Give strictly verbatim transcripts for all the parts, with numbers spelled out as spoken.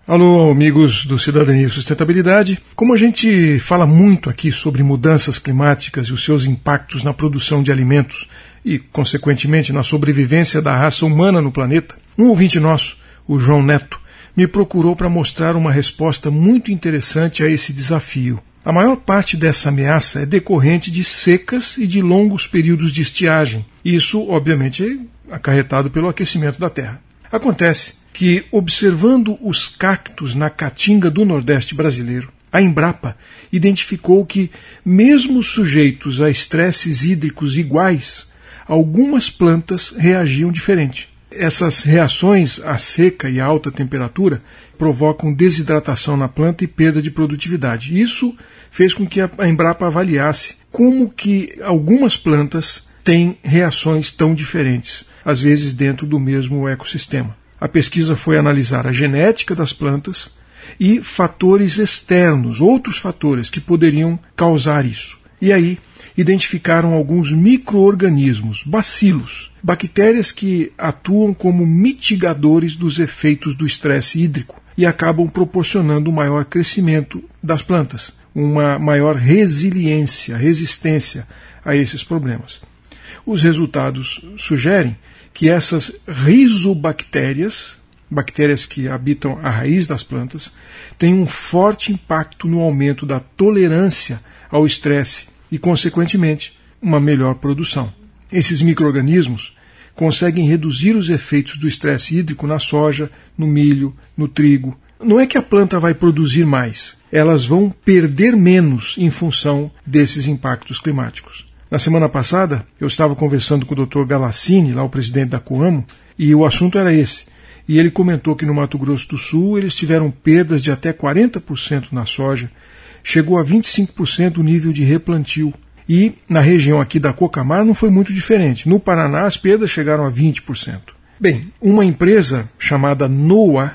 Alô, amigos do Cidadania e Sustentabilidade. Como a gente fala muito aqui sobre mudanças climáticas e os seus impactos na produção de alimentos e, consequentemente, na sobrevivência da raça humana no planeta, um ouvinte nosso, o João Neto, me procurou para mostrar uma resposta muito interessante a esse desafio. A maior parte dessa ameaça é decorrente de secas e de longos períodos de estiagem. Isso, obviamente, é acarretado pelo aquecimento da Terra. Acontece que, observando os cactos na caatinga do Nordeste brasileiro, a Embrapa identificou que, mesmo sujeitos a estresses hídricos iguais, algumas plantas reagiam diferente. Essas reações à seca e à alta temperatura provocam desidratação na planta e perda de produtividade. Isso fez com que a Embrapa avaliasse como que algumas plantas têm reações tão diferentes, às vezes dentro do mesmo ecossistema. A pesquisa foi analisar a genética das plantas e fatores externos, outros fatores que poderiam causar isso. E aí identificaram alguns micro-organismos, bacilos, bactérias que atuam como mitigadores dos efeitos do estresse hídrico e acabam proporcionando um maior crescimento das plantas, uma maior resiliência, resistência a esses problemas. Os resultados sugerem que essas rizobactérias, bactérias que habitam a raiz das plantas, têm um forte impacto no aumento da tolerância ao estresse e, consequentemente, uma melhor produção. Esses micro-organismos conseguem reduzir os efeitos do estresse hídrico na soja, no milho, no trigo. Não é que a planta vai produzir mais, elas vão perder menos em função desses impactos climáticos. Na semana passada, eu estava conversando com o doutor Galassini, lá o presidente da Coamo, e o assunto era esse. E ele comentou que no Mato Grosso do Sul eles tiveram perdas de até quarenta por cento na soja, chegou a vinte e cinco por cento o nível de replantio. E na região aqui da Cocamar não foi muito diferente. No Paraná as perdas chegaram a vinte por cento. Bem, uma empresa chamada NOAA,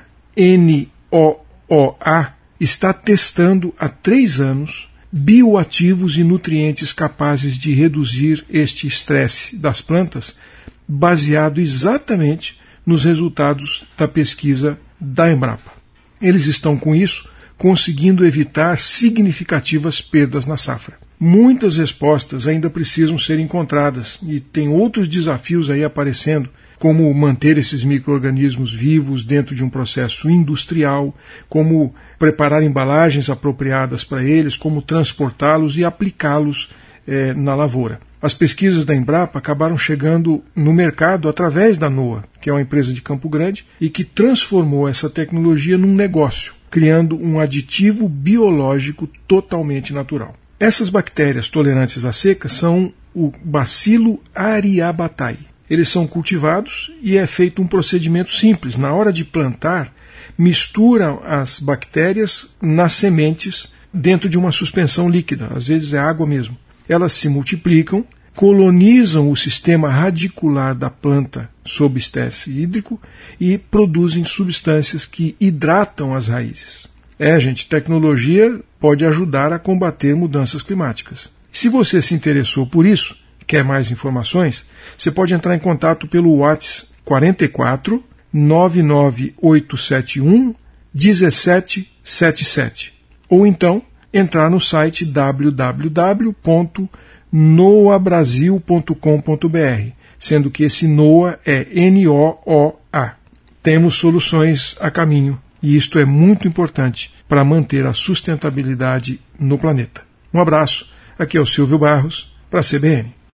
N O O A, está testando há três anos bioativos e nutrientes capazes de reduzir este estresse das plantas, baseado exatamente nos resultados da pesquisa da Embrapa. Eles estão, com isso, conseguindo evitar significativas perdas na safra. Muitas respostas ainda precisam ser encontradas e tem outros desafios aí aparecendo, como manter esses micro-organismos vivos dentro de um processo industrial, como preparar embalagens apropriadas para eles, como transportá-los e aplicá-los eh, na lavoura. As pesquisas da Embrapa acabaram chegando no mercado através da NOAA, que é uma empresa de Campo Grande, e que transformou essa tecnologia num negócio, criando um aditivo biológico totalmente natural. Essas bactérias tolerantes à seca são o Bacilo ariabatai. Eles são cultivados e é feito um procedimento simples. Na hora de plantar, misturam as bactérias nas sementes dentro de uma suspensão líquida, às vezes é água mesmo. Elas se multiplicam, colonizam o sistema radicular da planta sob estresse hídrico e produzem substâncias que hidratam as raízes. É, gente, tecnologia pode ajudar a combater mudanças climáticas. Se você se interessou por isso, quer mais informações, você pode entrar em contato pelo WhatsApp quarenta e quatro, nove nove oito sete um, um sete sete sete ou então entrar no site w w w ponto noa brasil ponto com ponto b r, sendo que esse NOAA é N O O A. Temos soluções a caminho e isto é muito importante para manter a sustentabilidade no planeta. Um abraço, aqui é o Silvio Barros, para a C B N.